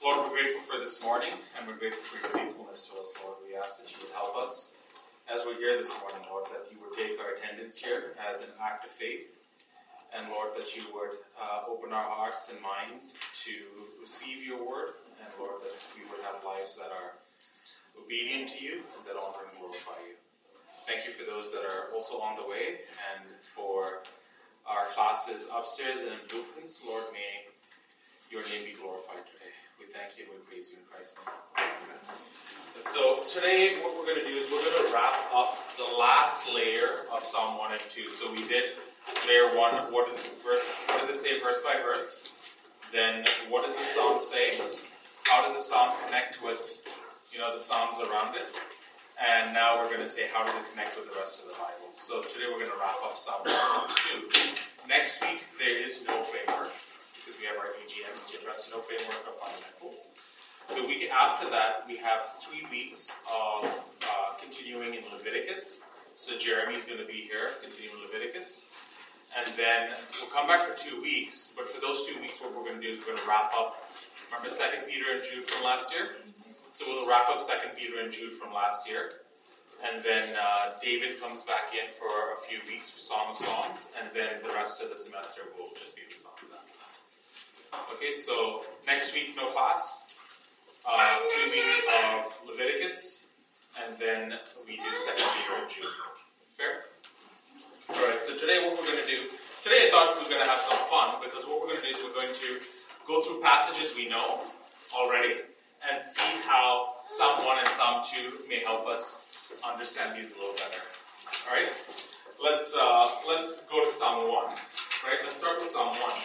Lord, we're grateful for this morning, and we're grateful for your faithfulness to us, Lord. We ask that you would help us as we're here this morning, Lord, that you would take our attendance here as an act of faith, and Lord, that you would open our hearts and minds to receive your word, and Lord, that we would have lives that are obedient to you and that honor and glorify you. Thank you for those that are also on the way, and for our classes upstairs and in blueprints. Lord, may your name be glorified today. We thank you and we praise you in Christ's name. And so today what we're going to do is we're going to wrap up the last layer of Psalm 1 and 2. So we did layer 1, what does it say verse by verse? Then what does the psalm say? How does the psalm connect with the psalms around it? And now we're going to say, how does it connect with the rest of the Bible? So today we're going to wrap up Psalm 1 and 2. Next week there is no frameworks, because we have our AGM, which reps no framework of fundamentals. The week after that, we have 3 weeks of continuing in Leviticus. So Jeremy's going to be here, continuing Leviticus. And then we'll come back for 2 weeks, but for those 2 weeks, what we're going to do is we're going to wrap up, remember 2 Peter and Jude from last year? So we'll wrap up 2 Peter and Jude from last year. And then David comes back in for a few weeks for Song of Songs, and then the rest of the semester will just be the Psalms after that. Okay, so next week, no class. 3 weeks of Leviticus, and then we do 2 Peter and Jude. Fair? Alright, so today what we're going to do, today I thought we were going to have some fun, because what we're going to do is we're going to go through passages we know already, and see how Psalm 1 and Psalm 2 may help us understand these a little better. Alright? Let's go to Psalm 1. Right? Let's start with Psalm 1.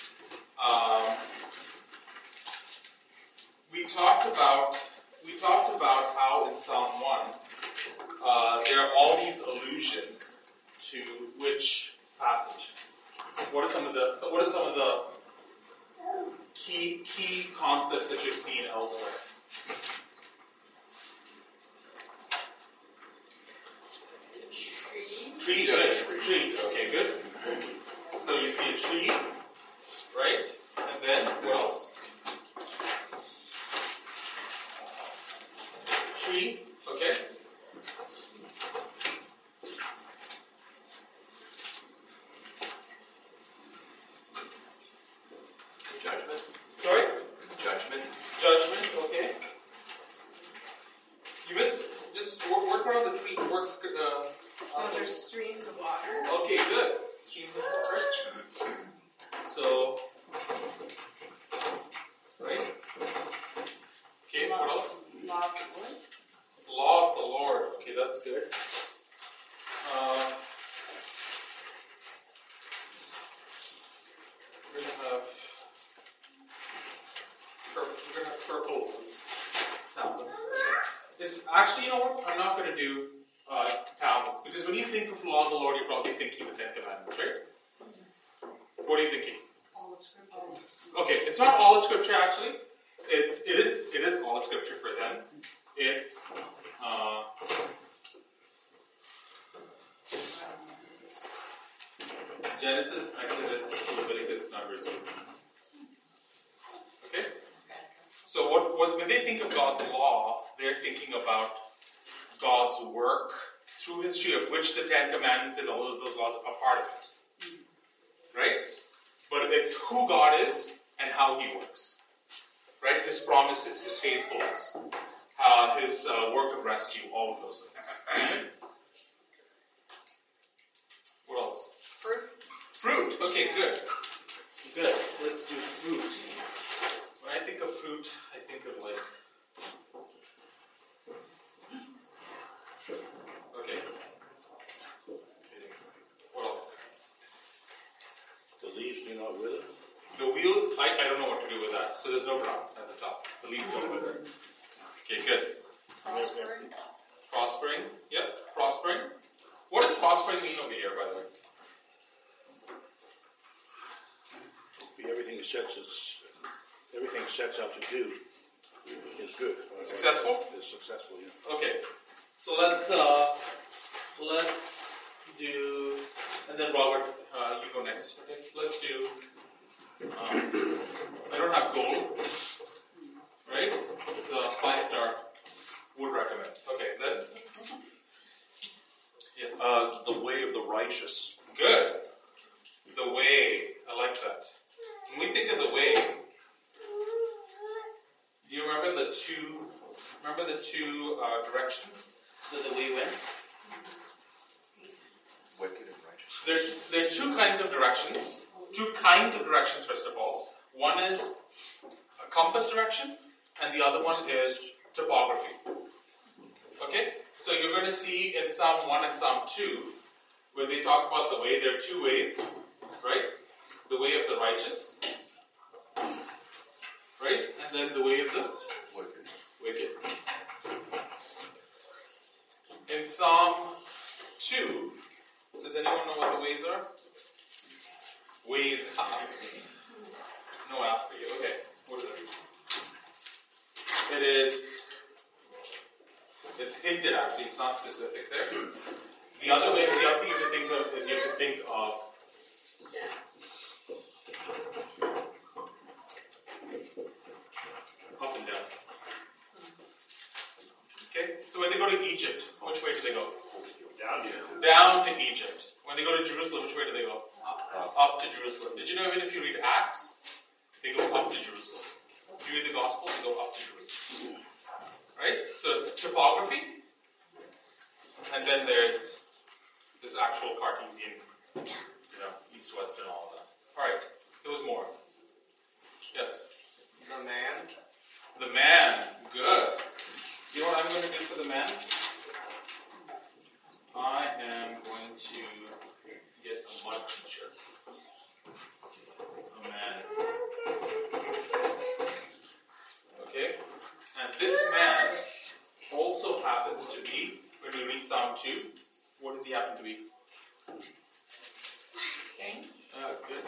We talked about how in Psalm 1 there are all these allusions to which passage? What are some of the key concepts that you've seen elsewhere? Tree. Okay, good. So you see a tree, right? And then what else? Tree. Okay. Judgment. Sorry? Judgment, okay. You missed, just work around the tree, So there's streams of water. Okay, good. Streams of water. So, right? Okay, what else? Law of the Lord. Law of the Lord. Okay, that's good. We're gonna have purple tablets. It's actually, you know what? I'm not gonna do tablets, because when you think of law of the Lord, you're probably thinking the 10 Commandments, right? What are you thinking? All of Scripture. Okay, it's not all of Scripture actually. It is all of Scripture for them. It's Genesis, Exodus, Leviticus, Numbers. Okay? So when they think of God's law, they're thinking about God's work through history, of which the 10 Commandments and all of those laws are part of it. Right? But it's who God is and how He works. Right? His promises, His faithfulness, His work of rescue, all of those things. What else? Fruit. Okay, good. Good. Let's do fruit. When I think of fruit, I think of like... Okay. What else? the leaves do not wither. The wheel, I don't know what to do with that. So there's no brown at the top. The leaves don't wither. Okay, good. Prospering. Yep, prospering. What does prospering mean over here, by the way? Everything sets out to do is good. Successful? Is successful, yeah. Okay. So let's do, and then Robert, you go next. Okay. Let's do, I don't have gold. righteous. Good. The way. I like that. When we think of the way, do you remember the two directions that the way went? Wicked and righteous. There's two kinds of directions. Two kinds of directions, first of all. One is a compass direction, and the other one is topography. Okay? So you're going to see in Psalm 1 and Psalm 2, where they talk about the way, there are two ways, right? The way of the righteous, right? And then the way of the wicked. In Psalm 2, does anyone know what the ways are? Ways. No app for you. Okay. What is it? It's hinted actually, it's not specific there. The other thing you have to think of is you have to think of up and down. Okay? So when they go to Egypt, which way do they go? Down to Egypt. When they go to Jerusalem, which way do they go? Up to Jerusalem. Did you know even if you read Acts, they go up to Jerusalem. If you read the Gospel, they go up to Jerusalem. Right? So it's topography. And then there's this actual Cartesian, east, west, and all of that. Alright, there was more. Yes? The man. The man. Good. You know what I'm going to do for the man? I am going to get a mud teacher. A man. Okay? And this man also happens to be, when we read Psalm 2, what does he happen to be? King. Good.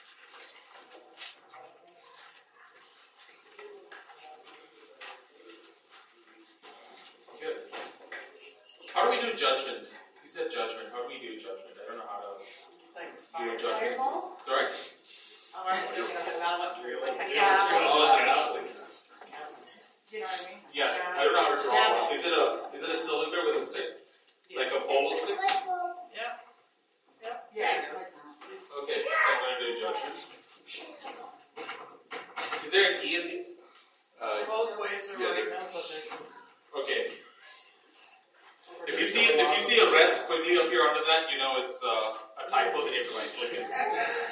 Good. How do we do judgment? You said judgment. How do we do judgment? I don't know how to Like do a judgment. fireball? Sorry? Oh, I'm thinking of the ballot. Really? Yeah. Yeah. You know what I mean? Yes. Yeah. I don't know how to draw Yeah. one. Is it a cylinder with a stick? Like a polo stick? Yep. Yeah. Okay, so I'm going to do judgment. Is there an E in these? Both ways are right now, but there's. Okay. If you see a red squiggly up here under that, you know it's a typo that you have to right click it.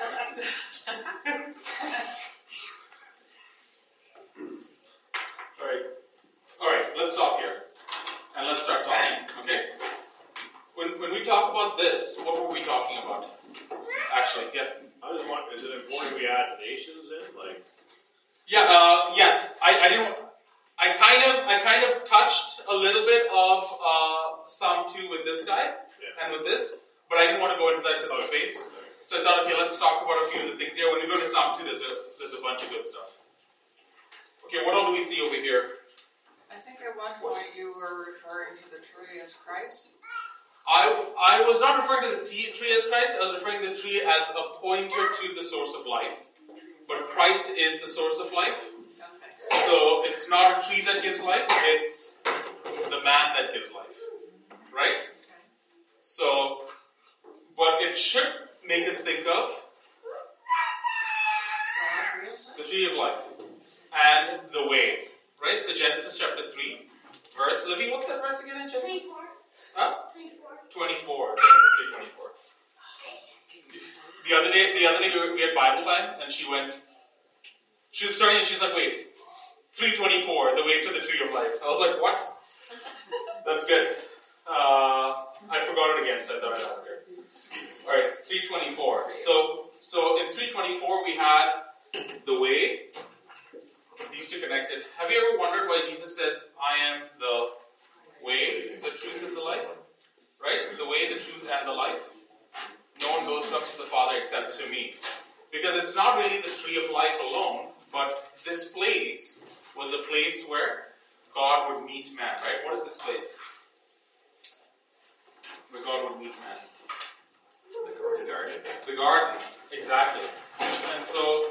Alright, let's stop here. And let's start talking, okay? When we talk about this, what were we talking about? Actually, yes. I just want, is it important we add nations in? Like, Yeah, yes. I kind of touched a little bit of Psalm 2 with this guy and with this, but I didn't want to go into that because of space. So I thought, okay, let's talk about a few of the things here. When we go to Psalm 2, there's a bunch of good stuff. Okay, what all do we see over here? I think at one point you were referring to the tree as Christ. I was not referring to the tree as Christ. I was referring to the tree as a pointer to the source of life. But Christ is the source of life. Okay. So it's not a tree that gives life, it's the man that gives life. Right? So, but it should make us think of the tree of life and the way. Right? So Genesis chapter 3, verse, Livy, what's that verse again in Genesis? 24. Huh? 24. 24. Genesis 3:24. The other day we had Bible time, and she was starting, and she's like, wait, 3:24, the way to the tree of life. I was like, what? That's good. I forgot it again, so I thought I'd ask her. Alright, 3:24. So in 3:24 we had the way. These two connected. Have you ever wondered why Jesus says, I am the way, the truth, and the life? Right? The way, the truth, and the life. No one comes to the Father except to me. Because it's not really the tree of life alone, but this place was a place where God would meet man, right? What is this place? Where God would meet man. The garden. The garden, exactly. And so,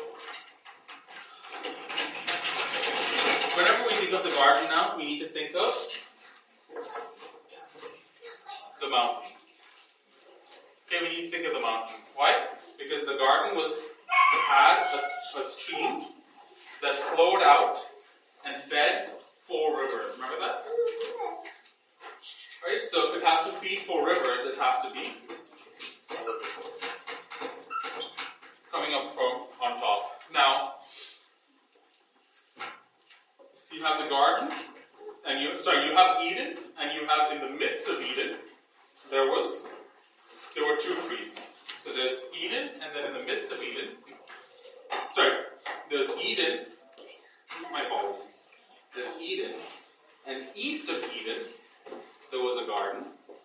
whenever we think of the garden now, we need to think of the mountain. Okay, we need to think of the mountain. Why? Because the garden had a stream that flowed out and fed 4 rivers. Remember that? Right? So if it has to feed 4 rivers, it has to be coming up from on top. Now, you have the garden, and you have Eden, and you have in the midst of Eden, there were 2 trees. So there's Eden, and then in the midst of Eden, there's Eden, my apologies, there's Eden, and east of Eden, there was a garden.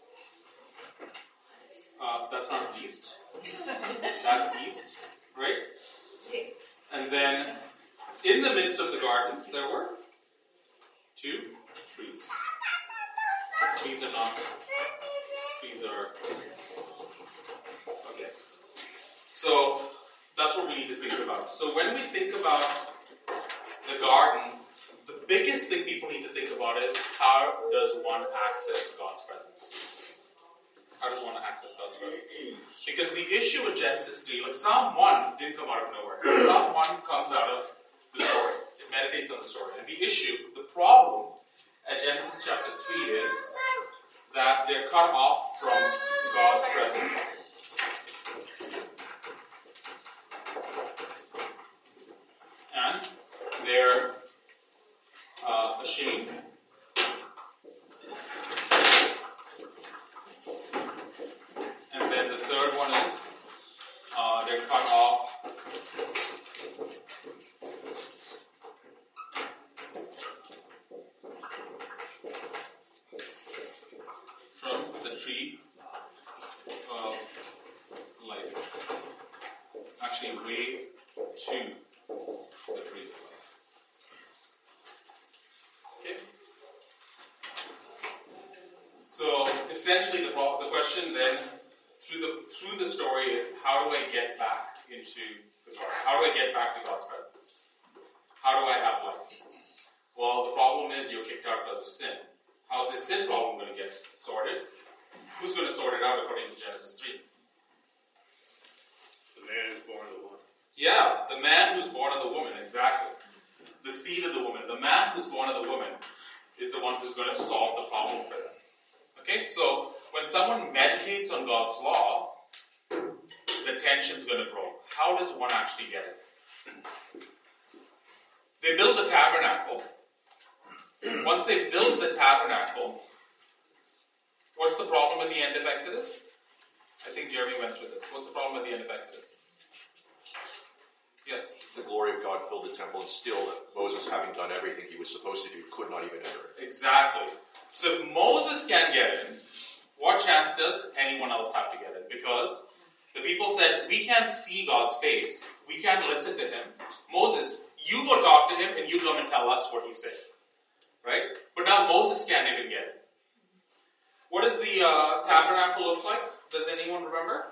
That's not east. That's east, right? And then, in the midst of the garden, there were 2 trees. Trees are not. Trees are. Okay. So, that's what we need to think about. So, when we think about the garden, the biggest thing people need to think about is how does one access God's presence? How does one access God's presence? Because the issue with Genesis 3, like Psalm 1 didn't come out of nowhere. Psalm 1 comes out of the story. It meditates on the story. And the issue, the problem at Genesis chapter 3 is that they're cut off from God's presence. And they're ashamed. And then the third one is they're cut off from the tree of life. Actually, way to the tree of life. Okay? So, essentially, the question then through the story is, how do I get back into the garden? How do I get back to God's presence? How do I have life? Well, the problem is you're kicked out because of sin. How's this sin problem going to get sorted? Who's going to sort it out according to Genesis 3? The man who's born of the woman. Yeah, the man who's born of the woman, exactly. The seed of the woman. The man who's born of the woman is the one who's going to solve the problem for them. Okay, so when someone meditates on God's law, the tension's going to grow. How does one actually get it? They build the tabernacle. Once they build the tabernacle, what's the problem at the end of Exodus? I think Jeremy went through this. What's the problem at the end of Exodus? Yes? The glory of God filled the temple, and still Moses, having done everything he was supposed to do, could not even enter it. Exactly. So if Moses can't get in, what chance does anyone else have to get in? Because the people said, we can't see God's face. We can't listen to him. Moses, you go talk to him and you come and tell us what he said. Right? But now Moses can't even get it. What does the tabernacle look like? Does anyone remember?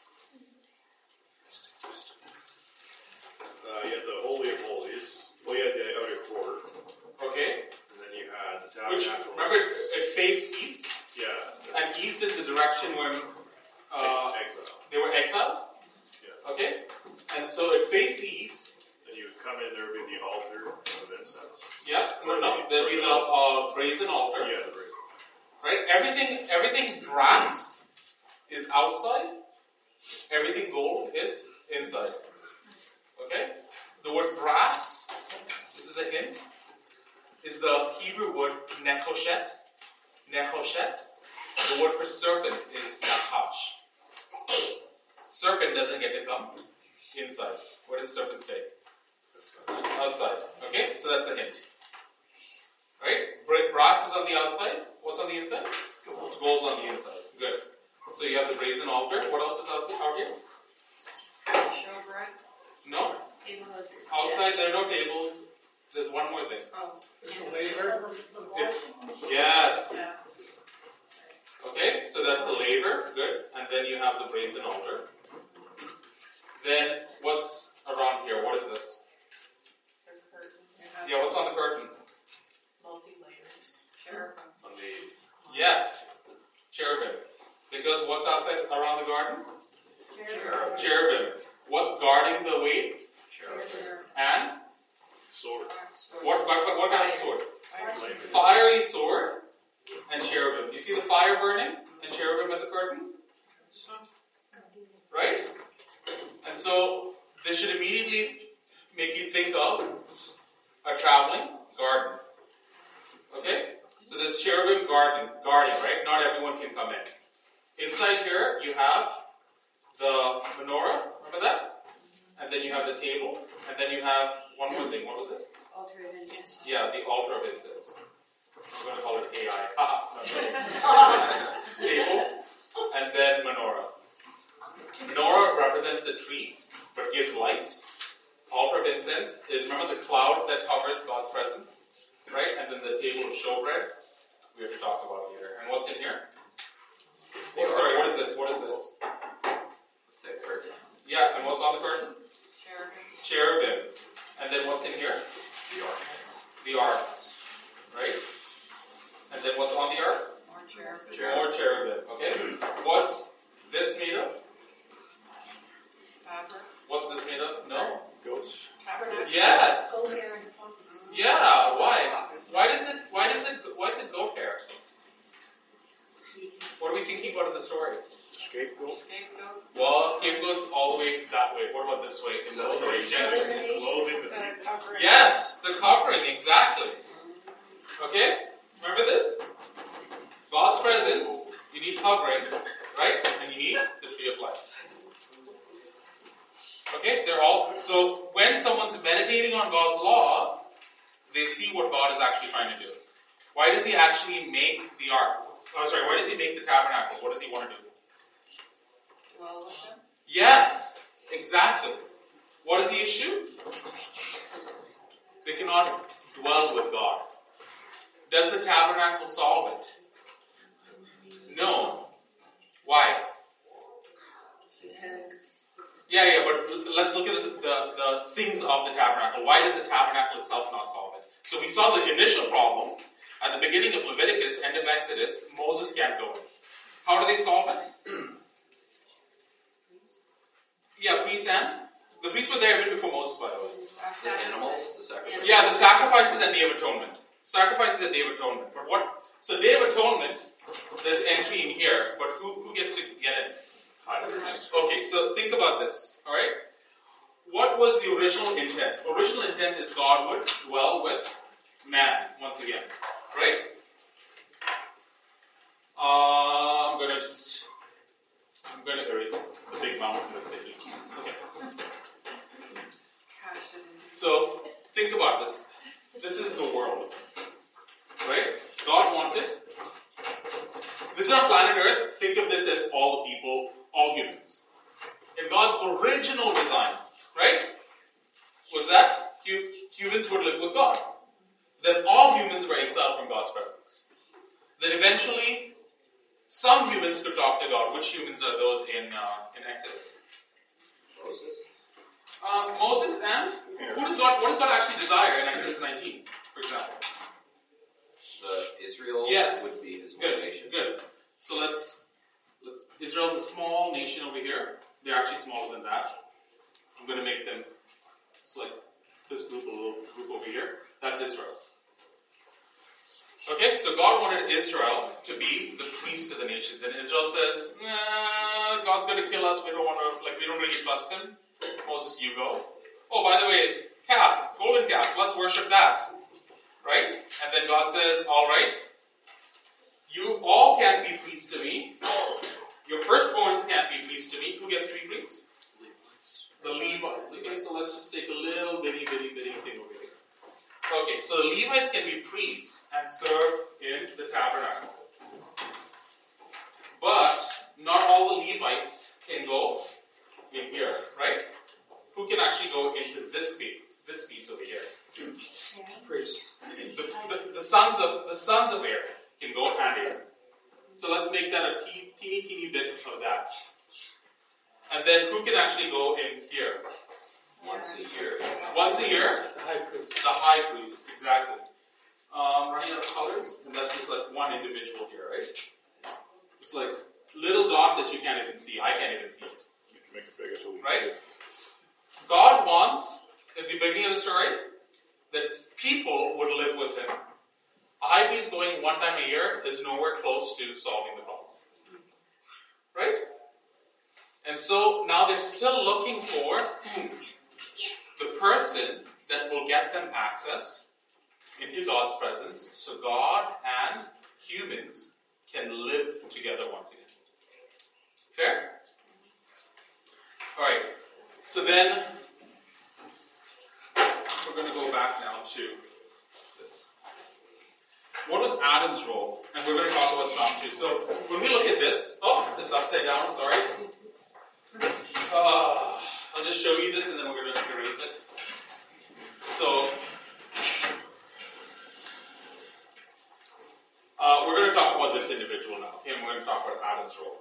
You had the Holy of Holies. Well, you had the outer court. Okay. And then you had the Which, tabernacle. remember, it faced east? Yeah. And east is the direction where Exile. they were exiled? Yeah. Okay. And so it faced east. Then you would come in, there would be the altar of incense. Yeah. No. There'll be the brazen altar. Yeah, the brazen. Right? Everything brass is outside. Everything gold is inside. Okay? The word brass, this is a hint, is the Hebrew word nechoshet. Nechoshet. The word for serpent is nachash. Serpent doesn't get to come inside. Where does serpent stay? Outside. Okay? So that's the hint. Right? Brass is on the outside. What's on the inside? Gold's on the inside. Good. So you have the brazen altar. What else is out here? Showbread? No. Outside there are no tables. There's one more thing. Oh. Yes. Okay, so that's the laver. Good. And then you have the brazen altar. Then what's around here? What is this? The curtain. Yeah, what's on the curtain? Multi-layers. Cherubim. On the Yes. Cherubim. Because what's outside around the garden? Cherubim. What's guarding the way? And Sword. what kind of sword? Fiery sword and cherubim. You see the fire burning and cherubim at the curtain? Right? And so this should immediately make you think of a traveling garden. Okay? So there's cherubim guarding, right? Not everyone can come in. Inside here you have the menorah, remember that? And then you have the table, and then you have one more thing. What was it? Altar of incense. Yeah, the altar of incense. I'm going to call it AI. Table, and then menorah. Menorah represents the tree, but gives light. Altar of incense is, remember the cloud that covers God's presence? Right? And then the table of showbread. We have to talk about it later. And what's in here? Oh, sorry, what is this? What is this? The curtain. Yeah, and what's on the curtain? Cherubim. And then what's in here? The ark. The ark. Right? And then what's on the ark? More cherubim. Okay? What's this made of? What's this made of? No? Goats. Yes! Yeah, why? Why is it goat hair? What are we thinking about in the story? Scapegoat. Well, scapegoat's all the way that way. What about this way? In the story? Clothing. Yes, the covering, exactly. Okay? Remember this? God's presence, you need covering, right? And you need the tree of life. Okay? So when someone's meditating on God's law, they see what God is actually trying to do. Why does he actually make the ark? Why does he make the tabernacle? What does he want to do? Dwell with them? Yes, exactly. What is the issue? They cannot dwell with God. Does the tabernacle solve it? No. Why? Yeah, but let's look at the things of the tabernacle. Why does the tabernacle itself not solve it? So we saw the initial problem at the beginning of Leviticus, end of Exodus. Moses can't go in. How do they solve it? Yeah, priests and the priests were there even before Moses, by the way. The animals, the sacrifices. Yeah, the sacrifices and Day of Atonement. Sacrifices and Day of Atonement. But what? So Day of Atonement, there's entry in here, but who gets to get in? Okay, so think about this. All right. What was the original intent? Original intent is God would dwell with man once again, right? I'm gonna erase the big mountain that's taking place. Okay. So think about this. This is the world, right? God wanted. This is our planet Earth. Think of this as all the people, all humans. In God's original design, right? Was that humans would live with God. Then all humans were exiled from God's presence. Then eventually, some humans could talk to God. Which humans are those in Exodus? Moses. Moses and what does God actually desire in Exodus 19, for example? Israel Yes. would be his Good. nation. Good. So let's. Israel's a small nation over here. They're actually smaller than that. I'm going to make them. It's like this group, a little group over here. That's Israel. Okay, so God wanted Israel to be the priest of the nations, and Israel says, "Nah, God's going to kill us. We don't really trust Him." Moses, you go. Oh, by the way, calf, golden calf. Let's worship that, right? And then God says, "All right, you all can't be priests to me. Your firstborns can't be priests to me. Who gets three priests? The Levites. Okay, so let's just take a little bitty thing over here. Okay, so the Levites can be priests and serve in the tabernacle. But not all the Levites can go in here, right? Who can actually go into this piece over here? Priests. The sons of Aaron can go and Aaron. So let's make that a teeny bit of that. And then who can actually go in here? Once a year. Once a year? The high priest. The high priest, exactly. Running out of colors, and that's just like one individual here, right? It's like little dot that you can't even see. I can't even see it. You can make it bigger. guess what we Right? God wants, at the beginning of the story, that people would live with him. A high priest going one time a year is nowhere close to solving the problem. Right? And so now they're still looking for the person that will get them access into God's presence so God and humans can live together once again. Fair? Alright. So then we're going to go back now to this. What was Adam's role? And we're going to talk about Psalm 2. So when we look at this, it's upside down, sorry. I'll just show you this and then we're going to erase it. So, we're going to talk about this individual now. Okay, and we're going to talk about Adam's role.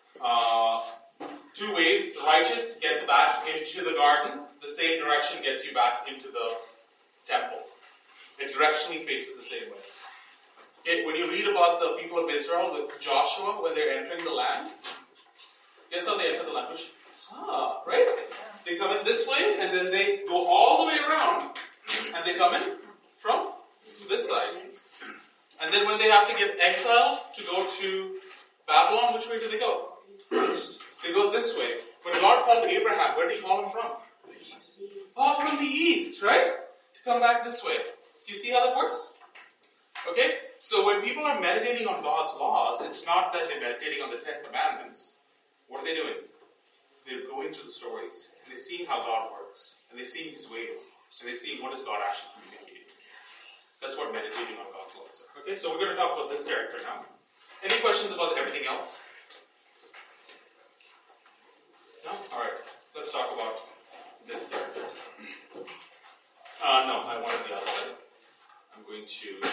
2 ways. Righteous gets back into the garden. The same direction gets you back into the temple. It directionally faces the same way. Okay, when you read about the people of Israel with Joshua when they're entering the land, guess how they enter the land? Right? They come in this way and then they go all the way around and they come in from this side. And then when they have to get exiled to go to Babylon, which way do they go? They go this way. When God called Abraham, where did he call him from? The east. From the east, right? To come back this way. Do you see how that works? Okay? So when people are meditating on God's laws, it's not that they're meditating on the 10 Commandments. What are they doing? They're going through the stories, and they're seeing how God works, and they're seeing his ways, and they're seeing what is God actually communicating. That's what meditating on God's laws are. Okay, so we're going to talk about this character now. Any questions about everything else? No? Alright, let's talk about this character. No, I wanted the other side. I'm going to...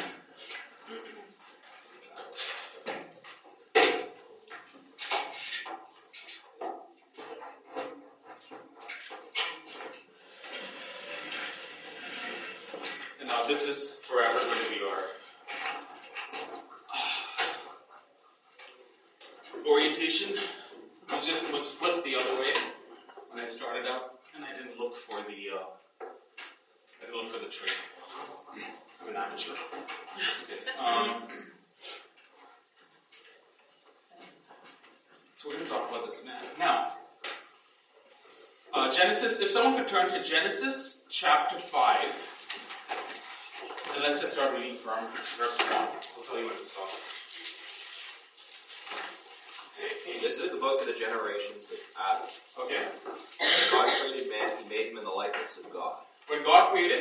And now this is forever going to be our orientation. It was flipped the other way when I started out, and I didn't look for the tree. I'm an amateur. Okay. So we're going to talk about this now. Genesis, if someone could turn to Genesis chapter 5, and let's just start reading from verse 1. I'll tell you when to stop. This is the book of the generations of Adam. Okay. When God created man, he made him in the likeness of God. When God created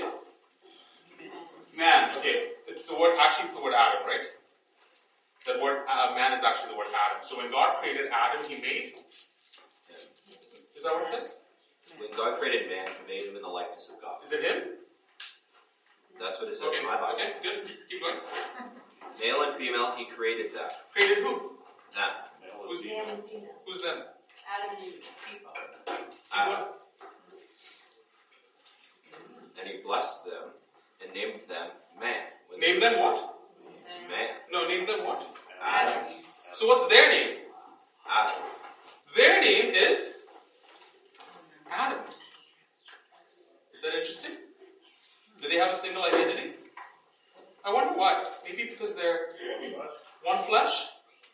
man, okay, it's the word, actually it's the word Adam, right? The word man is actually the word Adam. So when God created Adam, he made? Is that what it says? When God created man, he made him in the likeness of God. Is it him? That's what it says Okay, in my Bible. okay, good. Keep going. Male and female, he created them. Created who? Them. Who's Man and female. Who's them? Adam and Eve. People. Adam. And he blessed them and named them man. Name them what? Man. No, name them what? Adam. So what's their name? Adam. Their name is Adam. Is that interesting? Do they have a single identity? I wonder why. Maybe because they're one flesh?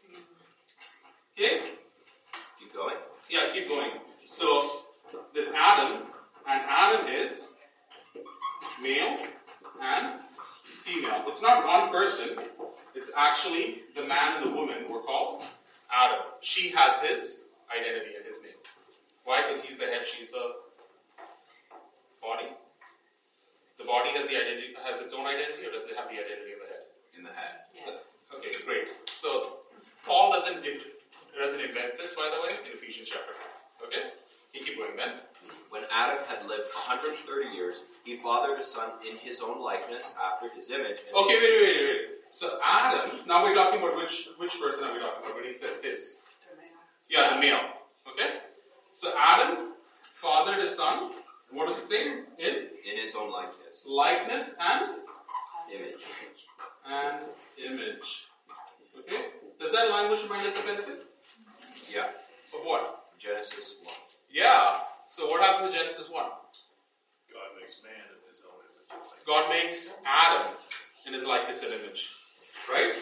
Okay? Keep going. Yeah, keep going. So, there's Adam, and Adam is male and female. It's not one person. It's actually the man and the woman who are called Adam. She has his identity and his name. Why? Because he's the head, she's the body. The body has the identity, has its own identity, or does it have the identity of the head? In the head. Yeah. Okay, great. So, Paul doesn't invent this, by the way, in Ephesians chapter 5. Okay? You keep going then. When Adam had lived 130 years, he fathered a son in his own likeness after his image. Okay, wait. So Adam, now we're talking about which person are we talking about when it says his? The male. Yeah, the male. Okay? So Adam fathered a son, what does it say? In his own likeness. Likeness and Image. image. Okay? Does that language remind us of anything? Yeah. Of what? Genesis 1. Yeah. So what happened to Genesis 1? God makes man in his own image. God makes Adam in his likeness and image. Right?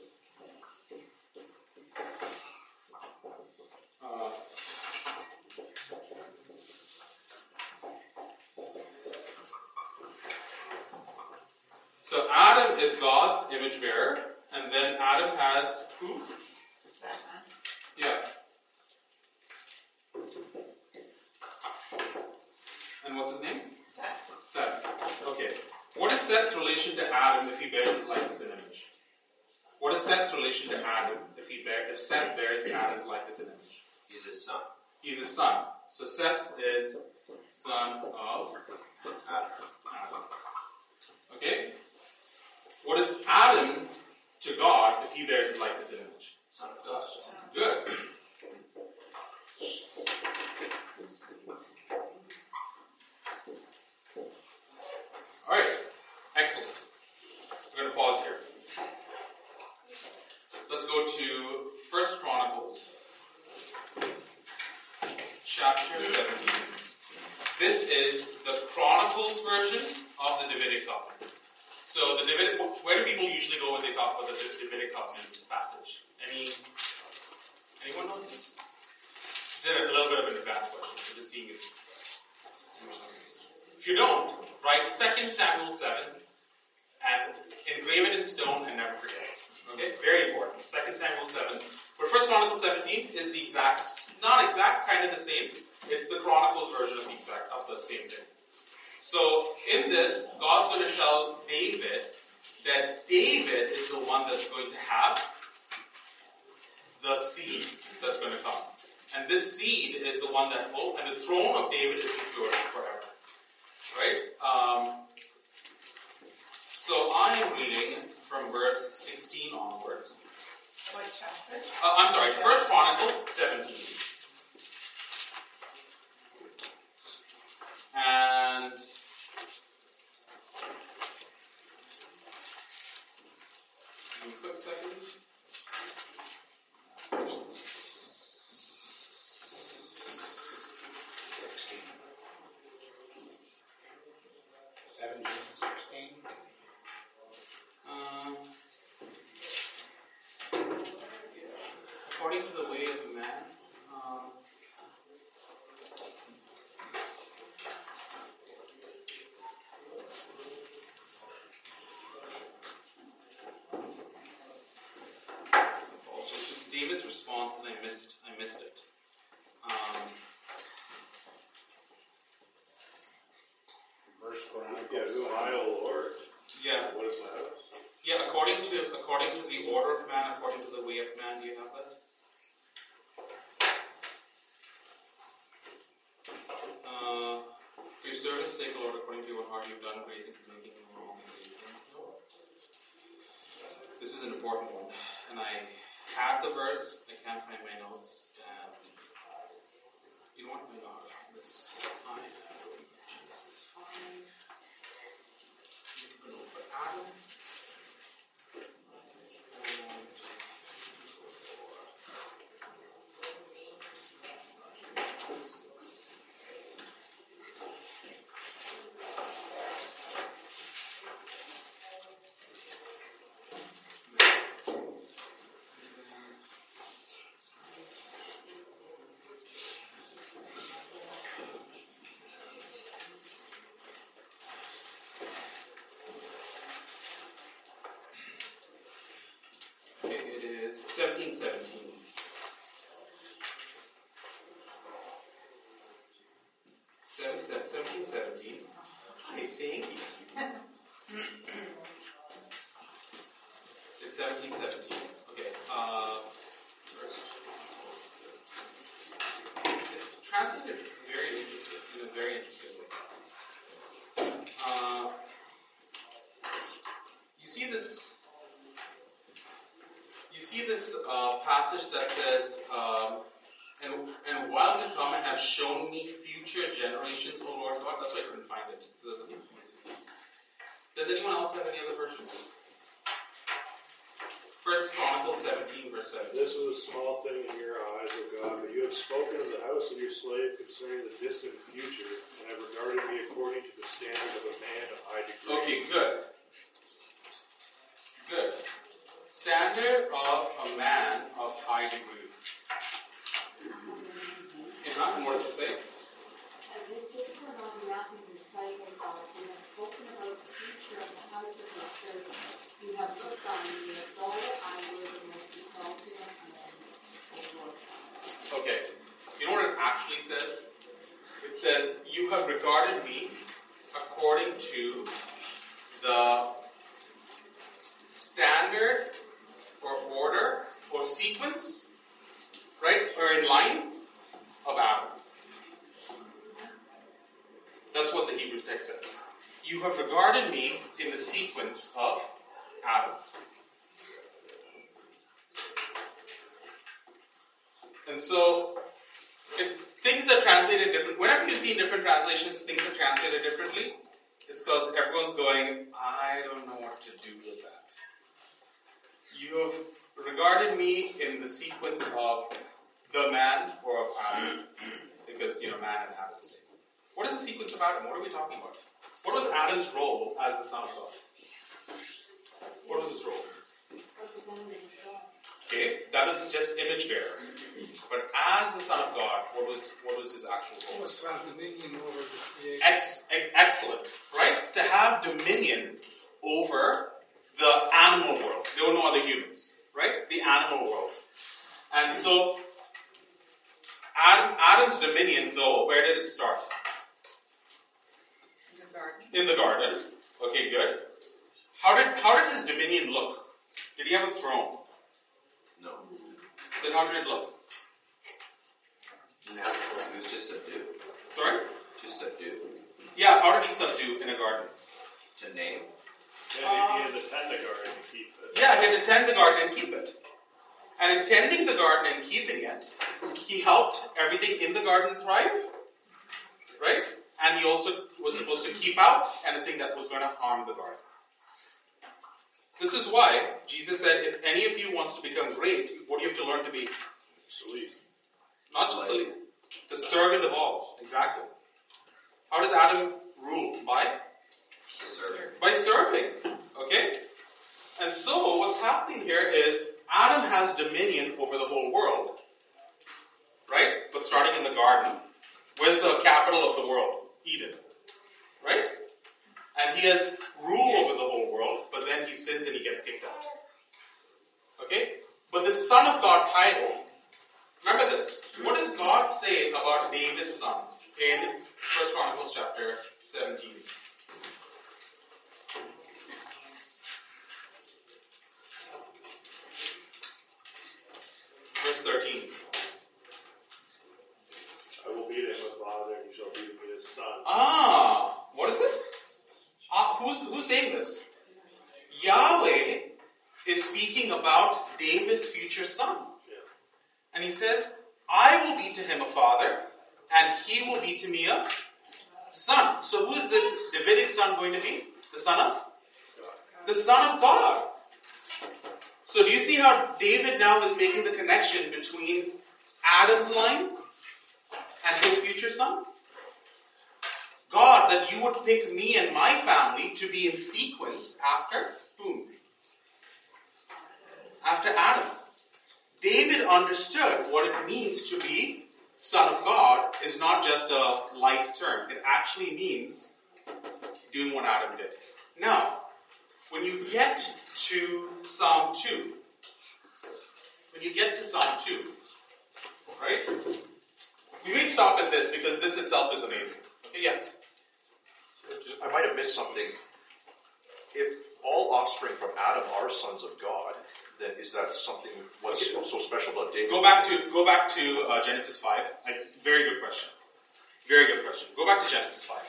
So Adam is God's image bearer, and then Adam has who? Yeah. And what's his name? Seth. Okay. What is Seth's relation to Adam if he bears his likeness and image? What is Seth's relation to Adam if Seth bears Adam's likeness and image? He's his son. He's his son. So Seth is son of Adam. Okay? What is Adam to God if he bears his likeness and image? Son of God. Good. Alright. Excellent. We're going to pause here. Let's go to 1 Chronicles chapter 17. This is the Chronicles version of the Davidic covenant. So where do people usually go when they talk about the Davidic covenant passage? Anyone knows this? It's a little bit of an advanced question, so just seeing if anyone knows this. If you don't, write 2 Samuel 7 and engrave it in stone and never forget it. Okay? Very important. 2 Samuel 7. But 1 Chronicles 17 is the not exact, kind of the same. It's the Chronicles version of the same thing. So, in this, God's going to tell David that David is the one that's going to have the seed that's going to come. And this seed is the one that will, and the throne of David is secured forever. Right? So I am reading from verse 16 onwards. What chapter? I'm sorry, 1 Chronicles 17. And a quick second. 17, 16. According to the way of man. It's David's response, and I missed it. Verse Chronicles. Yeah, who am I, O Lord? Yeah. What is my house? Yeah, according to the order of man, according to the way of man, do you have that? For your servant's sake, Lord, according to your heart, you've done great things, making him wrong and great things. No. This is an important one, and I had the verse. I can't find my notes. You know what? I know this. Genesis 5. Go for Adam. Okay, it is 1717. I think it's 1717. Okay. It's translated in a very interesting way. You see this passage that says, and while to come and have shown me future generations, O Lord God. That's why I couldn't find it. Does anyone else have any other versions? 1 Chronicles 17, verse verse 7. This was a small thing in your eyes, O God, but you have spoken of the house of your slave concerning the distant future, and have regarded me according to the standard of a man of high degree. Okay, good. Good. Standard of a man of high degree. And what does it say? As if this were not enough in your sight, O God, you have spoken about the future of the house of your servant. You have looked on me as though I were the most exalted of men, O Lord God. Okay. You know what it actually says? It says, you have regarded me according to the standard or order or sequence, right? Or in line of Adam. That's what the Hebrew text says. You have regarded me in the sequence of Adam. And so, things are translated different. Whenever you see in different translations, things are translated differently. It's because everyone's going, I don't know what to do with that. You have regarded me in the sequence of the man or of Adam. Because, man and Adam are the same. What is the sequence of Adam? What are we talking about? What was Adam's role as the son of God? What was his role? Okay, that is just image bearer. But as the son of God, what was his actual role? He was to have dominion over the creation. Excellent, right? To have dominion over the animal world. There were no other humans, right? The animal world. And so, Adam's dominion, though, where did it start? In the garden. Okay, good. How did his dominion look? Did he have a throne? No. Then how did it look? No. He was just subdued. Sorry? Just subdued. Yeah, how did he subdue in a garden? To name. Yeah, he had to tend the garden and keep it. Yeah, he had to tend the garden and keep it. And in tending the garden and keeping it, he helped everything in the garden thrive. Right? And he also was supposed to keep out anything that was going to harm the garden. This is why Jesus said, if any of you wants to become great, what do you have to learn to be? The least. Not just the least. The servant of all. Exactly. How does Adam rule? By serving. Okay? And so what's happening here is Adam has dominion over the whole world. Right? But starting in the garden. Where's the capital of the world? Eden. Right? And he has rule over the whole world, but then he sins and he gets kicked out. Okay? But the Son of God title, remember this. What does God say about David's son in 1 Chronicles chapter 17? Verse 13. I will be to him a father, and he shall be to me his son. What is it? Who's saying this? Yahweh is speaking about David's future son. Yeah. And he says, I will be to him a father, and he will be to me a son. So who is this Davidic son going to be? The son of? The son of God. So do you see how David now is making the connection between Adam's line and his future son? God, that you would pick me and my family to be in sequence after whom? After Adam. David understood what it means to be son of God is not just a light term. It actually means doing what Adam did. Now, when you get to Psalm 2, right? We may stop at this because this itself is amazing. Okay, yes? I might have missed something. If all offspring from Adam are sons of God, then is that something, what's so special about David? Go back to Genesis 5. Very good question. Very good question. Go back to Genesis 5.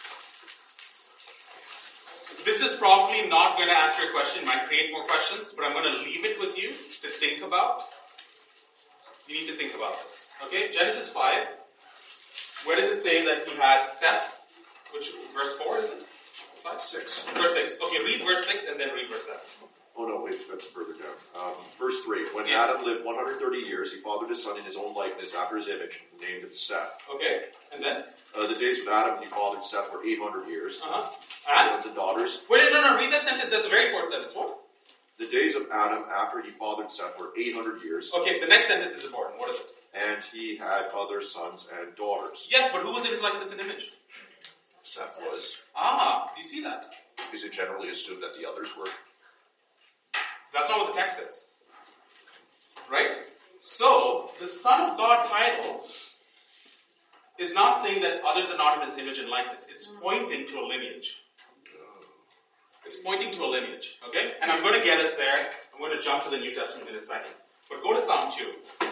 This is probably not going to answer your question, might create more questions, but I'm going to leave it with you to think about. You need to think about this. Okay, Genesis 5. Where does it say that he had Seth? Which, verse 4 is it? 6. Verse 6. Okay, read verse 6 and then read verse 7. Oh no, wait, that's further down. Verse 3. When Adam lived 130 years, he fathered a son in his own likeness after his image, and named him Seth. Okay, and then? The days with Adam he fathered Seth were 800 years. And? Sons and daughters. Wait, no, read that sentence. That's a very important sentence. What? The days of Adam after he fathered Seth were 800 years. Okay, the next sentence is important. What is it? And he had other sons and daughters. Yes, but who was in his likeness and image? Seth was. You see that? Is it generally assumed that the others were? That's not what the text says. Right? So, the Son of God title is not saying that others are not in his image and likeness. It's pointing to a lineage. It's pointing to a lineage. Okay? And I'm going to get us there. I'm going to jump to the New Testament in a second. But go to Psalm 2.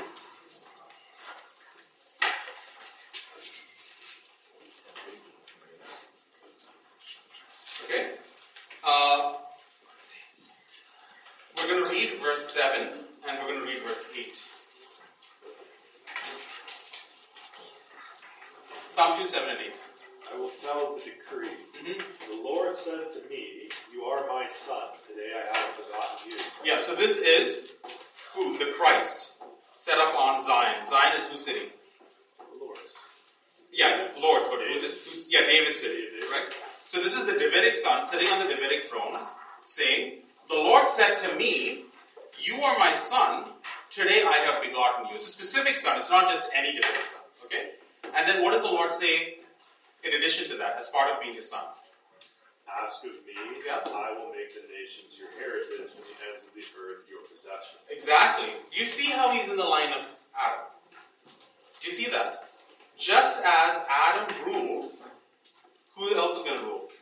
Okay? We're going to read verse 7 and we're going to read verse 8. Psalm 2, 7 and 8. I will tell the decree. The Lord said to me, "You are my son. Today I have begotten you." Yeah, so this is who? The Christ. Set up on Zion. Zion is who's sitting? The Lord. Yeah, Lord's but who's it? David's sitting, right? So this is the Davidic son sitting on the Davidic throne, saying, "The Lord said to me, you are my son, today I have begotten you." It's a specific son, it's not just any Davidic son, okay? And then what does the Lord say in addition to that, as part of being his son? Ask of me, I will make the nations your heritage and the ends of the earth your possession. Exactly. Do you see how he's in the line of Adam? Do you see that? Just as Adam ruled, who else is going to rule?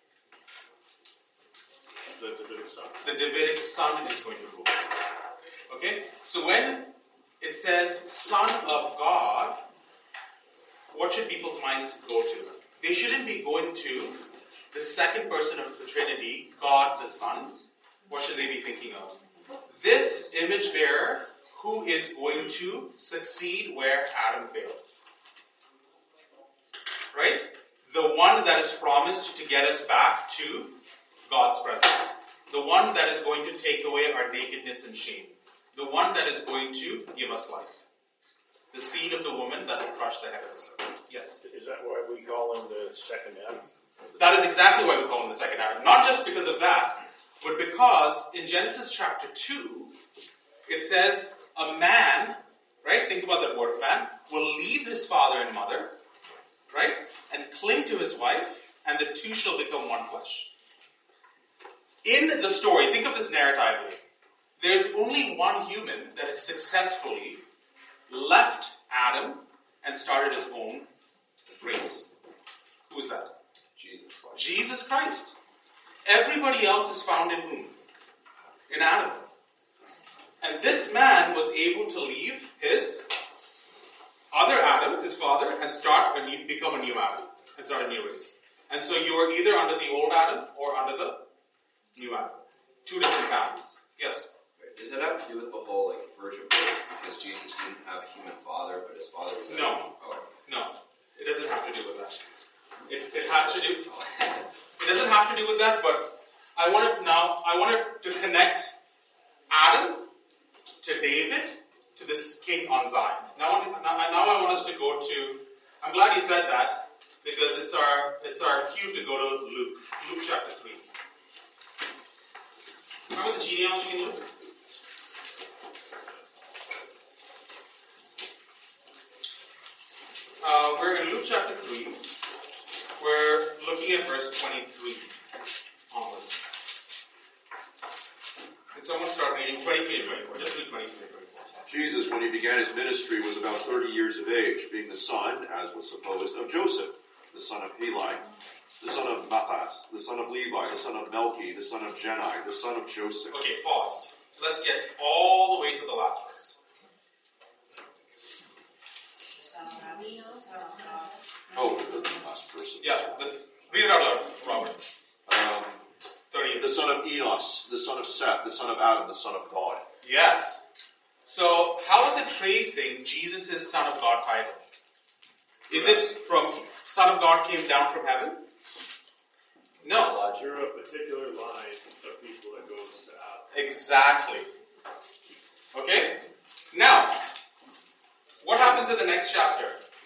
The Davidic son. The Davidic son is going to rule. Okay? So when it says Son of God, what should people's minds go to? They shouldn't be going to the second person of the Trinity, God the Son. What should they be thinking of? This image bearer who is going to succeed where Adam failed. Right? The one that is promised to get us back to God's presence. The one that is going to take away our nakedness and shame. The one that is going to give us life. The seed of the woman that will crush the head of the serpent. Yes? Is that why we call him the second Adam? That is exactly why we call him the second Adam. Not just because of that, but because in Genesis chapter 2, it says a man, right? Think about that word, man, will leave his father and mother, right? And cling to his wife, and the two shall become one flesh. In the story, think of this narratively. There's only one human that has successfully left Adam and started his own race. Who is that? Jesus Christ. Jesus Christ. Everybody else is found in whom? In Adam. And this man was able to leave his other Adam, his father, and become a new Adam and start a new race. And so you are either under the old Adam or under the new Adam. Two different families. Yes? Does it have to do with the whole virgin birth because Jesus didn't have a human father, but his father was No. Oh. No. It doesn't have to do with that. It has to do. It doesn't have to do with that, but I wanted to connect Adam to David to this king on Zion. Now I want us to go to. I'm glad you said that because it's our cue to go to Luke chapter 3. Remember the genealogy in Luke? We're in Luke chapter 3. We're looking at verse 23 onwards. Can someone start reading 23 and 24? Just read 23 and 24. Jesus, when he began his ministry, was about 30 years of age, being the son, as was supposed, of Joseph, the son of Heli, the son of Matthias, the son of Levi, the son of Melchi, the son of Jenai, the son of Joseph. Okay, pause. Let's get all the way to the last verse. Oh, the last verse. Yeah, read it out loud, Robert. 30. The son of Enos, the son of Seth, the son of Adam, the son of God. Yes. So, how is it tracing Jesus' Son of God title? Is it from Son of God came down from heaven? No. You're a particular line of people that goes to Adam. Exactly. Okay? Now, what happens in the next chapter?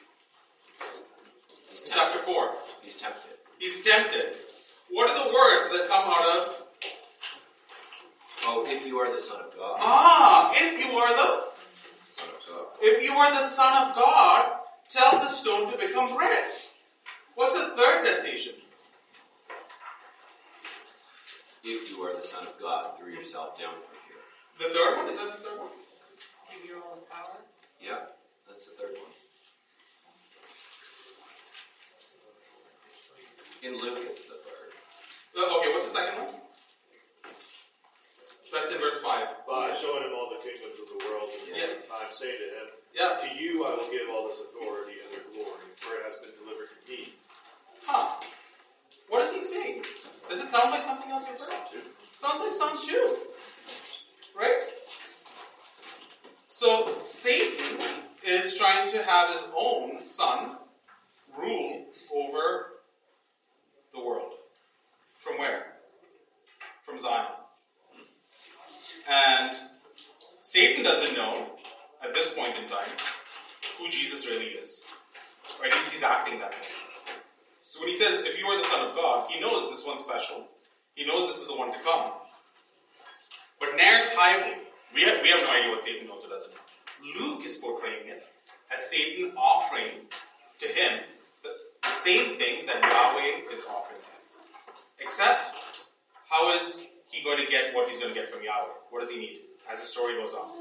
Chapter 4. He's tempted. He's tempted. What are the words that come out of? Oh, if you are the Son of God. If you are the Son of God. If you are the Son of God, tell the stone to become bread. What's the third temptation? If you are the Son of God, throw yourself down from here. The third one? Is that the third one? Give you all the power. Yeah, that's the third one. In Luke, it's the third. Okay, what's the second one? That's in verse 5. Showing him all the kingdoms of the world. Yeah. I'm saying to him, Yeah. to you I will give all this authority and their glory, for it has been delivered to me. Huh. What is he saying? Does it sound like something else you've heard? Sounds like Psalm 2. Right? So, Satan is trying to have his own son rule over the world. From where? From Zion. And Satan doesn't know, at this point in time, who Jesus really is. Or at least he's acting that way. So when he says, if you are the Son of God, he knows this one's special. He knows this is the one to come. But narratively, we have no idea what Satan knows or doesn't know. Luke is portraying it as Satan offering to him the same thing that Yahweh is offering to him. Except, how is he going to get what he's going to get from Yahweh? What does he need? As the story goes on.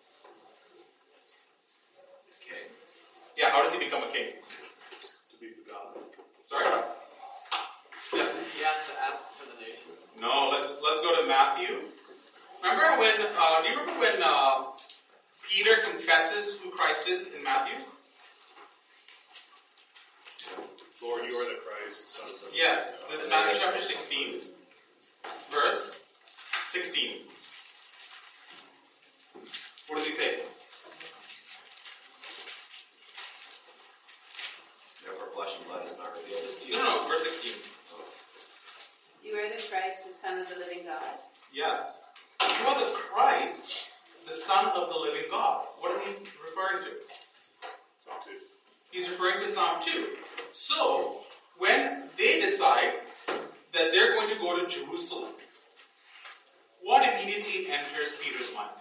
Okay. Yeah, how does he become a king? To be begotten. Sorry? Yes? He has to ask for the nation. No, let's go to Matthew. Remember when, do you remember when Peter confesses who Christ is in Matthew? Lord, you are the Christ, Son of God. Yes, this is Matthew chapter 16, verse 16. What does he say? Therefore, flesh and blood is not revealed this to you. No, verse 16. You are the Christ, the Son of the living God. Yes. You are the Christ, the Son of the living God. What is he referring to? Psalm 2. He's referring to Psalm 2. So, when they decide that they're going to go to Jerusalem, what immediately enters Peter's mind?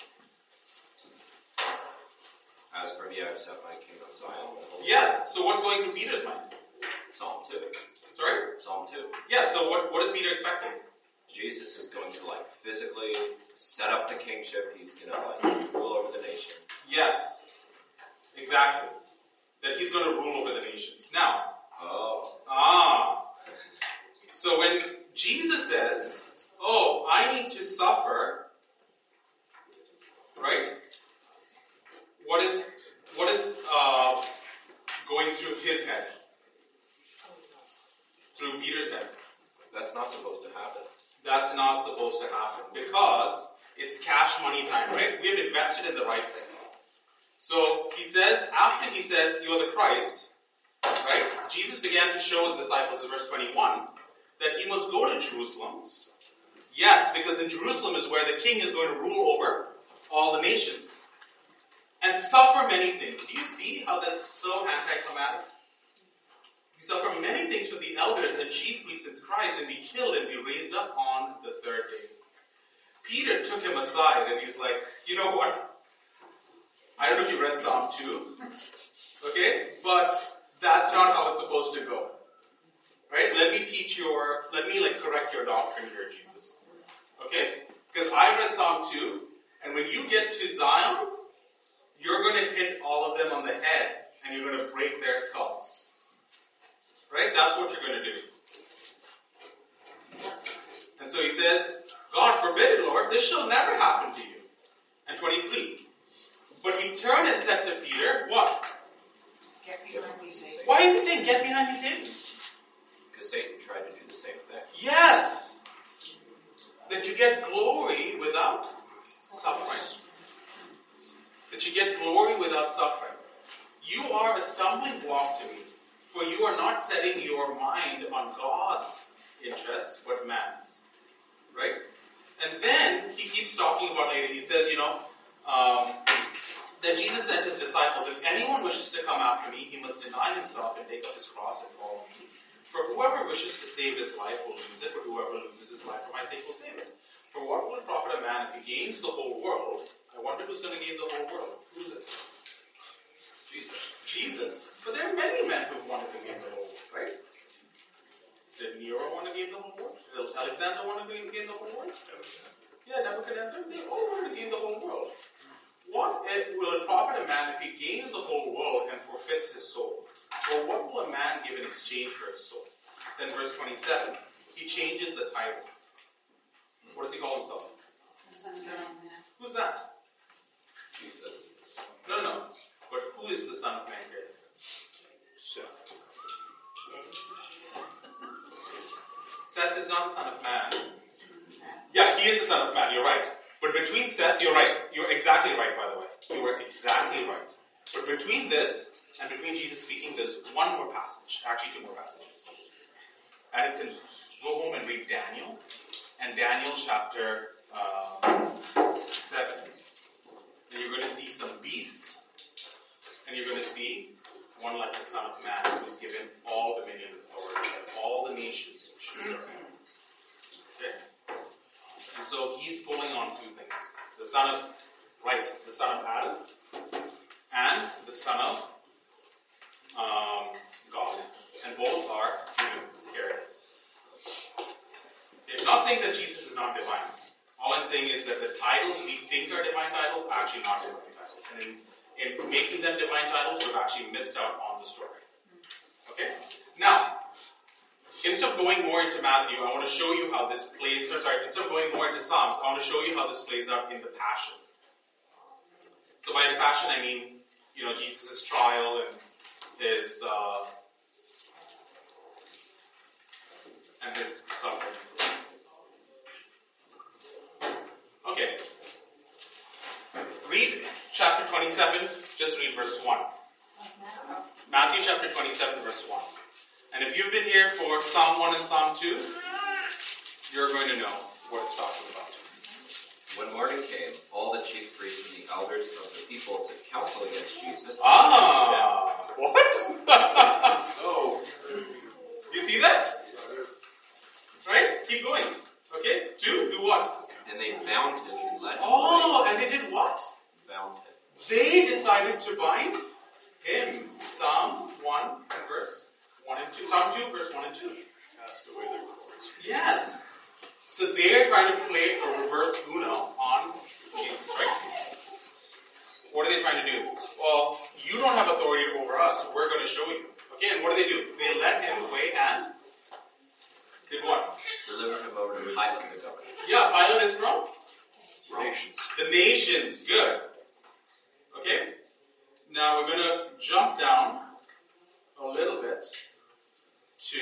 As for me, I have set my king on Zion. Yes, so what's going through Peter's mind? Psalm 2. Sorry? Psalm 2. Yeah, so what is Peter expecting? Jesus is going to physically set up the kingship. He's going to rule over the nation. Yes, exactly. That he's going to rule over the nations. Now, so when Jesus says, I need to suffer, right? What is going through his head? Through Peter's head. That's not supposed to happen. That's not supposed to happen because it's cash money time, right? We have invested in the right thing. So after he says, you are the Christ, right? Jesus began to show his disciples in verse 21 that he must go to Jerusalem. Yes, because in Jerusalem is where the king is going to rule over all the nations. And suffer many things. Do you see how that's so anticlimactic? We suffer many things from the elders and chief priests and scribes and be killed and be raised up on the third day. Peter took him aside and he's like, you know what? I don't know if you read Psalm 2. Okay? But that's not how it's supposed to go. Right? Let me correct your doctrine here, Jesus. Okay? Because I read Psalm 2, and when you get to Zion, you're going to hit all of them on the head, and you're going to break their skulls. Right? That's what you're going to do. And so he says, God forbid, Lord, this shall never happen to you. And 23. But he turned and said to Peter, what? Get behind me, Satan. Why is he saying, get behind me, Satan? Because Satan tried to do the same thing. Yes! That you get glory without suffering. That you get glory without suffering. You are a stumbling block to me, for you are not setting your mind on God's interests, but man's. Right? And then he keeps talking about later. He says, Then Jesus said to his disciples, if anyone wishes to come after me, he must deny himself and take up his cross and follow me. For whoever wishes to save his life will lose it, but whoever loses his life for my sake will save it. For what will it profit a man if he gains the whole world? I wonder who's going to gain the whole world. Who's it? Jesus. But there are many men who wanted to gain the whole world, right? Did Nero want to gain the whole world? Did Alexander want to gain the whole world? Yeah, Nebuchadnezzar. They all wanted to gain the whole world. What will it profit a man if he gains the whole world and forfeits his soul? Or what will a man give in exchange for his soul? Then verse 27, he changes the title. What does he call himself? Who's that? Jesus. No. But who is the Son of Man here? Seth. Seth is not the Son of Man. Yeah, he is the Son of Man, you're right. But between Seth, you're right. You're exactly right, by the way. You were exactly right. But between this and between Jesus speaking, there's one more passage. Actually, two more passages. And it's in, go home and read Daniel. And Daniel chapter 7. And you're going to see some beasts. And you're going to see one like the Son of Man who's given all dominion and authority. And all the nations should serve him. Okay? And so he's pulling on two things. The son of Adam and the son of God. And both are human characters. Okay, I'm not saying that Jesus is not divine. All I'm saying is that the titles we think are divine titles are actually not divine titles. And in making them divine titles, we've actually missed out on the story. Okay? Now, instead of going more into Matthew, I want to show you how this plays, instead of going more into Psalms, I want to show you how this plays out in the Passion. So by the Passion, I mean, Jesus' trial and his suffering. Okay. Read chapter 27, just read verse 1. Matthew chapter 27, verse 1. And if you've been here for Psalm 1 and Psalm 2, you're going to know what it's talking about. When morning came, all the chief priests and the elders of the people took counsel against Jesus. What? Oh. You see that? Right? Keep going. Okay? 2, do what? And they bound him and led him away. And they did what? Bound him. They decided to bind him. Psalm 1 verse 1 and 2. Psalm 2 verse 1 and 2. Cast away their cords. Yes. So they're trying to play a reverse Uno on Jesus, right? What are they trying to do? Well, you don't have authority over us, so we're going to show you. Okay, and what do? They led him away and did what? Delivered him over to Pilate the governor. Yeah, Pilate is from? Nations. The nations. Good. Okay? Now we're going to jump down a little bit to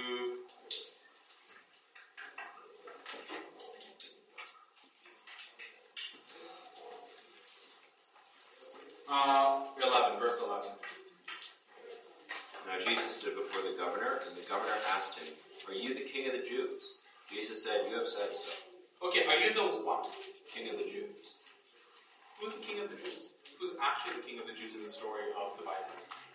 11, verse 11. Now Jesus stood before the governor, and the governor asked him, "Are you the king of the Jews?" Jesus said, "You have said so." Okay, are you the what? King of the Jews. Who's the king of the Jews? Who's actually the king of the Jews in the story of the Bible?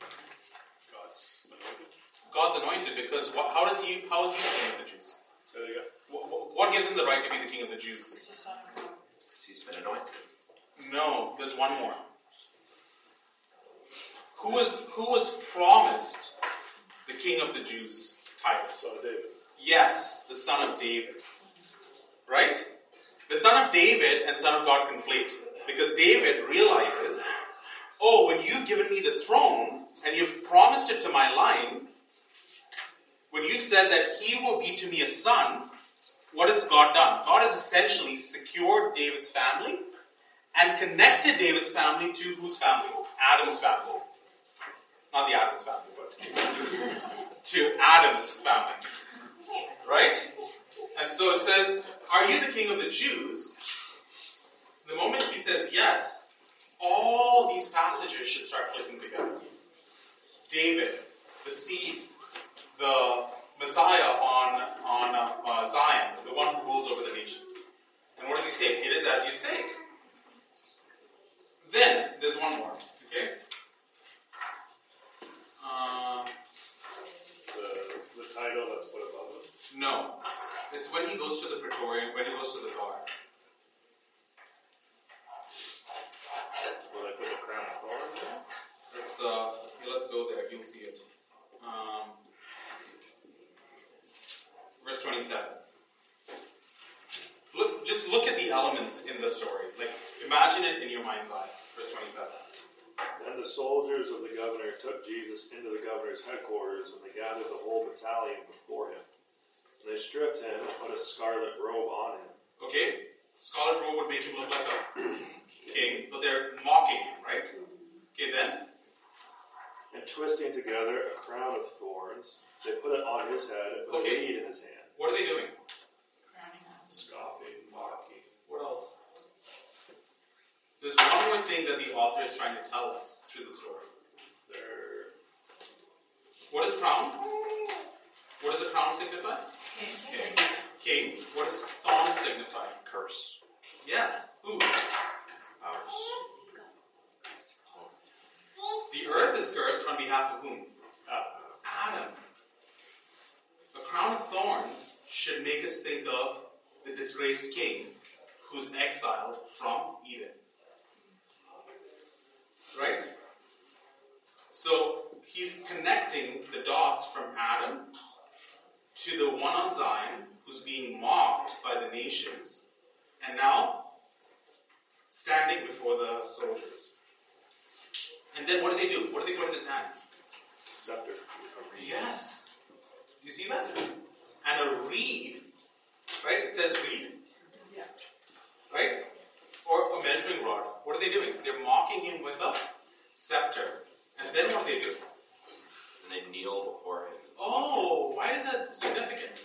God's anointed because how is he the king of the Jews? What gives him the right to be the king of the Jews? Because he's been anointed. No, there's one more. Who was promised the king of the Jews title? Son of David. Yes, the son of David. Right? The son of David and son of God conflate. Because David realizes, when you've given me the throne and you've promised it to my line, when you said that he will be to me a son, what has God done? God has essentially secured David's family and connected David's family to whose family? Adam's family. Not the Adam's family, but to Adam's family. Right? And so it says, "Are you the king of the Jews?" The moment he says yes, all these passages should start clicking together. David, the seed, the Messiah on Zion, the one who rules over the nations. And what does he say? It is as you say. we see it? Verse 27. Just look at the elements in the story. Like, imagine it in your mind's eye. Verse 27. Then the soldiers of the governor took Jesus into the governor's headquarters, and they gathered the whole battalion before him. They stripped him and put a scarlet robe on him. Okay, scarlet robe would make him look like a king, but they're mocking him, right? Okay, then? And twisting together a crown of thorns, they put it on his head and put a reed in his hand. What are they doing? Scoffing, mocking. What else? There's one more thing that the author is trying to tell us through the story. What is crown? What does the crown signify? King. King. What does thorn signify? Curse. Yes. Who? Ours. The earth is cursed on behalf of whom? Adam. A crown of thorns should make us think of the disgraced king who's exiled from Eden. Right? So he's connecting the dots from Adam to the one on Zion who's being mocked by the nations, and now standing before the soldiers. And then what do? What do they put in his hand? Scepter. Yes. Do you see that? And a reed, right? It says reed. Yeah. Right? Or a measuring rod. What are they doing? They're mocking him with a scepter. And then what do? And they kneel before him. Oh, why is that significant?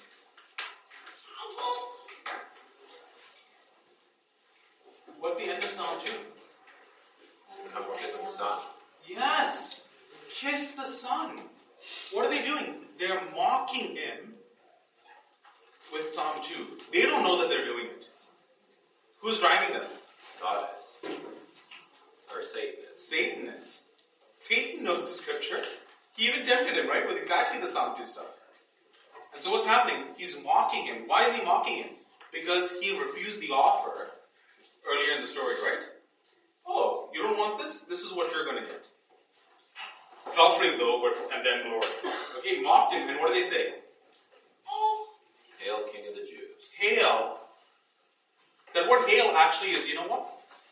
What's the end of Psalm 2? Come kiss the Son. Yes! Kiss the Son. What are they doing? They're mocking him with Psalm 2. They don't know that they're doing it. Who's driving them? God is. Or Satan is. Satan is. Satan knows the scripture. He even tempted him, right, with exactly the Psalm 2 stuff. And so what's happening? He's mocking him. Why is he mocking him? Because he refused the offer earlier in the story, right? Oh, you don't want this? This is what you're going to get. Suffering though, and then glory. Okay, mocked him, and what do they say? Hail, King of the Jews. Hail. That word hail actually is, you know what?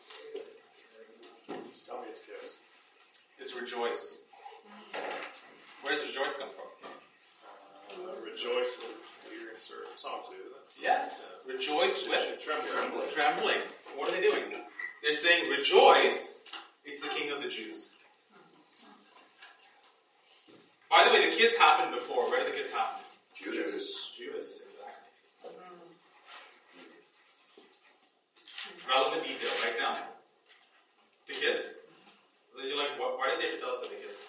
Just tell me it's kiss. It's rejoice. Where does rejoice come from? Rejoice with fear and service. Psalm 2, isn't it? Yes. Rejoice with Trembling. trembling. What are they doing? They're saying, rejoice, it's the King of the Jews. By the way, the kiss happened before. Where did the kiss happen? Judas. Judas, exactly. Relevant detail right now. The kiss. You're like, why does he have to tell us that they kissed?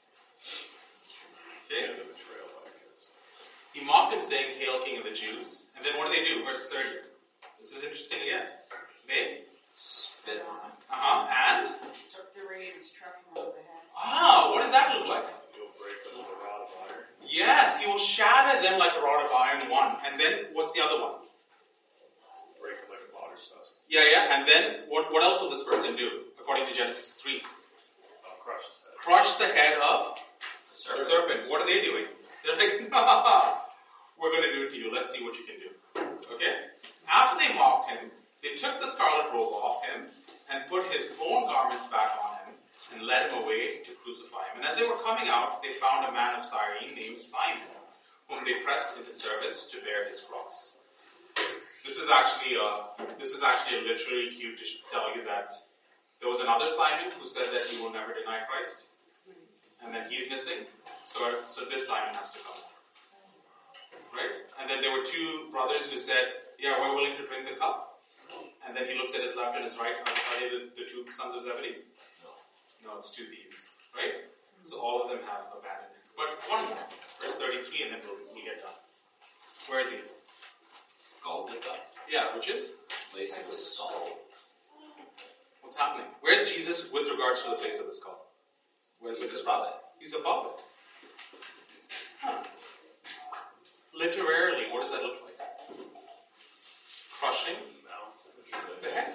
Okay. And the betrayal by a kiss. He mocked him saying, Hail King of the Jews. And then what do? Verse 30. This is interesting again. They Spit on him. and? Took the reed and struck him on the head. What does that look like? You'll break them with a rod of iron. Yes, he will shatter them like a rod of iron, one. And then, what's the other one? Break them like a potter's vessel. Yeah. And then, what else will this person do? According to Genesis 3. Crush his head. Crush the head of a serpent. What are they doing? They're like, we're going to do it to you. Let's see what you can do. Okay? After they mocked him, they took the scarlet robe off him and put his own garments back on him and led him away to crucify him. And as they were coming out, they found a man of Cyrene named Simon, whom they pressed into service to bear his cross. This is actually a literary cue to tell you that there was another Simon who said that he will never deny Christ. And then he's missing. So this Simon has to come. Right? And then there were two brothers who said, yeah, we're willing to drink the cup. And then he looks at his left and his right. Are they the two sons of Zebedee? No, it's two thieves. Right? So all of them have abandoned him. But one more. Verse 33 and then we get done. Where is he? Golgotha. Yeah, which is? Place of the skull. What's happening? Where is Jesus with regards to the place of the skull? He's above it. He's above it. Huh. Literarily, what does that look like? Crushing the head.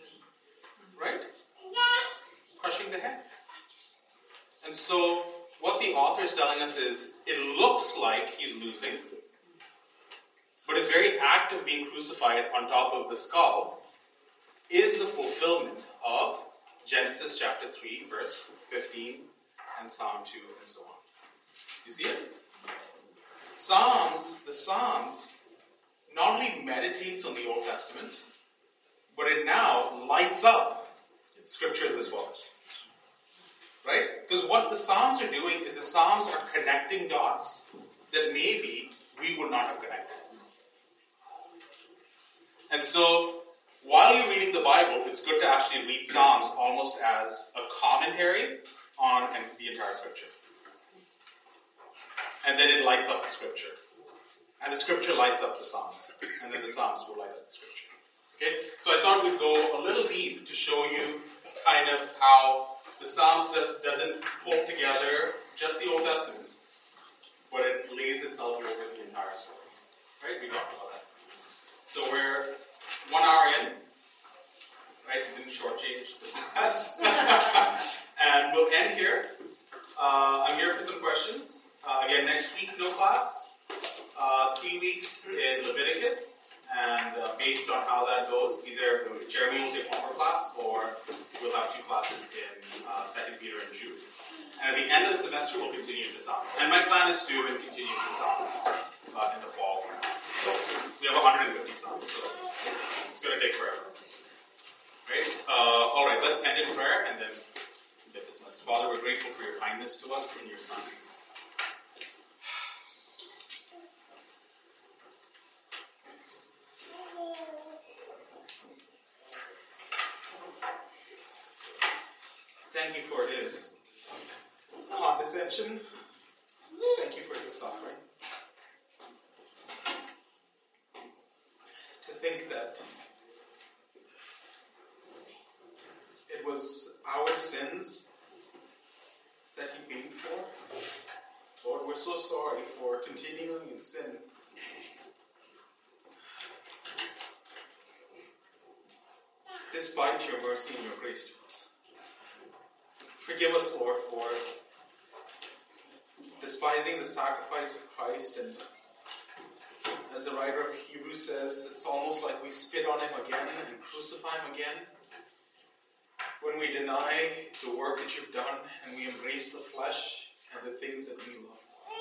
Right? Crushing the head. And so, what what the author is telling us is, it looks like he's losing, but his very act of being crucified on top of the skull is the fulfillment of Genesis chapter 3, verse 15, and Psalm 2, and so on. You see it? The Psalms not only meditates on the Old Testament, but it now lights up scriptures as well. Right? Because what the Psalms are doing is the Psalms are connecting dots that maybe we would not have connected. And so, while you're reading the Bible, it's good to actually read Psalms almost as a commentary on the entire scripture. And then it lights up the scripture. And the scripture lights up the Psalms. And then the Psalms will light up the scripture. Okay? So I thought we'd go a little deep to show you kind of how the Psalms doesn't pull together just the Old Testament, but it lays itself over the entire story. Right? We talked about that. So we're 1 hour in. Right? We didn't shortchange the class. And we'll end here. I'm here for some questions. Again, next week, no class. 3 weeks in Leviticus. And based on how that goes, either Jeremy will take one more class, or we'll have 2 classes in 2 Peter and Jude. And at the end of the semester, we'll continue the Psalms. And my plan is to continue the Psalms in the fall. So we have 150 Psalms, so it's going to take forever. Right? Alright, let's end in prayer and then get dismissed. Father, we're grateful for your kindness to us in your Son. Thank you for his condescension. Thank you for his suffering. To think that it was our sins that he paid for. Lord, we're so sorry for continuing in sin. Despite your mercy and your grace to us. Forgive us, Lord, for despising the sacrifice of Christ, and as the writer of Hebrews says, it's almost like we spit on him again and crucify him again. When we deny the work that you've done and we embrace the flesh and the things that we love.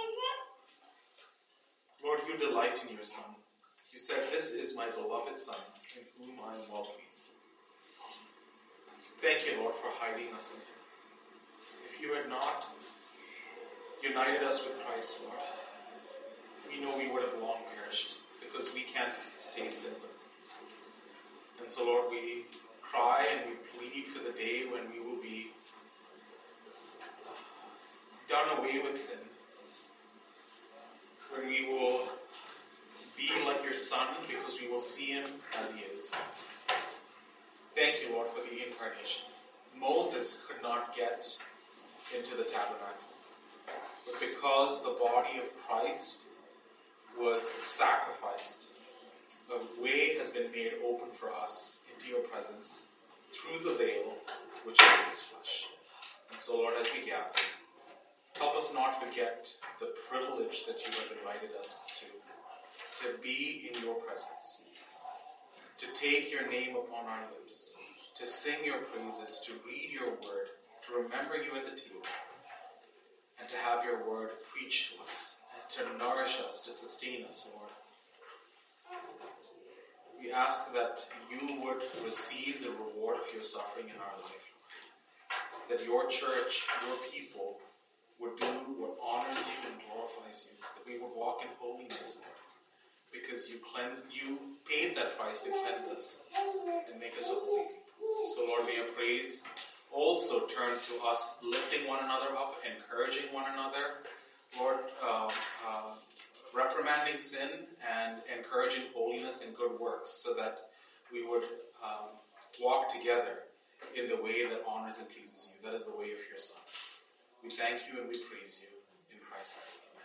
Lord, you delight in your Son. You said, "This is my beloved Son, in whom I am well pleased." Thank you, Lord, for hiding us in him. If you had not united us with Christ, Lord, we know we would have long perished because we can't stay sinless. And so, Lord, we cry and we plead for the day when we will be done away with sin. When we will be like your Son because we will see him as he is. Thank you, Lord, for the incarnation. Moses could not get into the tabernacle. But because the body of Christ was sacrificed, the way has been made open for us into your presence through the veil, which is his flesh. And so, Lord, as we gather, help us not forget the privilege that you have invited us to be in your presence, to take your name upon our lips, to sing your praises, to read your word, to remember you at the table, and to have your word preached to us, and to nourish us, to sustain us, Lord. We ask that you would receive the reward of your suffering in our life, Lord. That your church, your people, would do what honors you and glorifies you. That we would walk in holiness, Lord. Because you paid that price to cleanse us and make us a holy people. So, Lord, may your praise also turn to us lifting one another up, encouraging one another, Lord, reprimanding sin and encouraging holiness and good works, so that we would walk together in the way that honors and pleases you. That is the way of your Son. We thank you and we praise you in Christ's name.